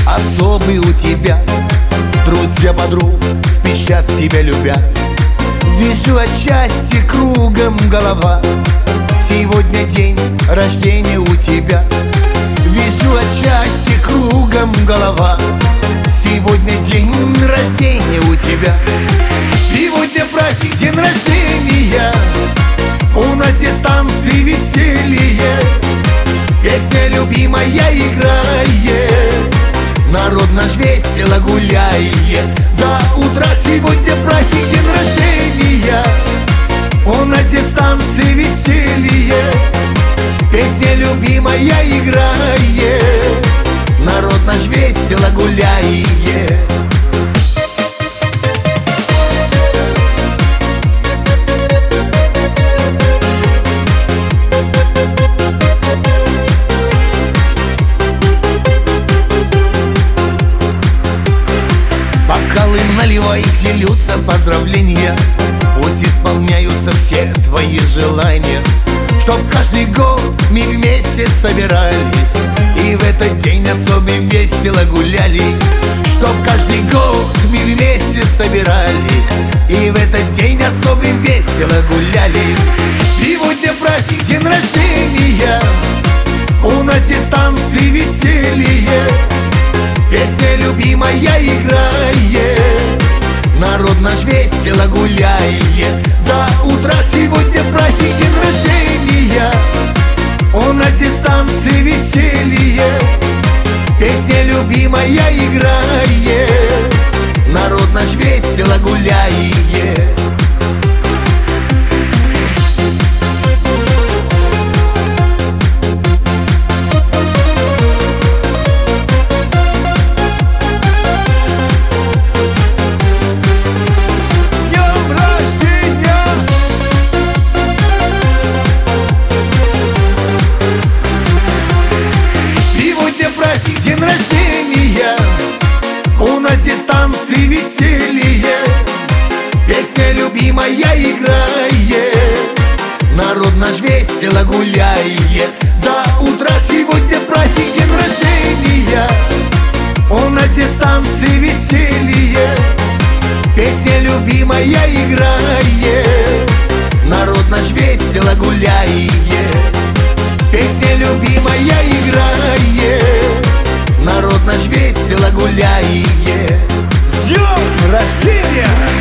особый у тебя. Друзья подруг спешат тебя любя. Вижу отчасти кругом голова. Сегодня день рождения у тебя. Вижу отчасти кругом голова. Сегодня день рождения у тебя. Сегодня праздник, день рождения. У нас здесь танцы, веселье. Песня любимая играет. Народ наш весело гуляет. До утра сегодня праздник, день рождения. У нас здесь танцы, веселье. Песня любимая играет. Народ наш весело гуляет. Бокалы наливайте, льются поздравления. Пусть исполняются все твои желания. Чтоб каждый год мы вместе собирались и в этот день особенно весело гуляли. Чтоб каждый год мы вместе собирались и в этот день особенно весело гуляли. Сегодня праздник, день рождения. У нас здесь танцы, веселье. Песня любимая играет. Народ наш весело гуляет. До утра сегодня праздник, день рождения. У нас здесь танцы, веселье. Песня любимая играет. Народ наш весело гуляет. День рождения. У нас здесь танцы, веселье. Песня любимая играет. Народ наш весело гуляет. До утра сегодня праздник, день рождения. У нас здесь танцы, веселье. Песня любимая играет. Народ наш весело гуляет. Песня любимая играет. Народ наш весело гуляет. С днем рождения!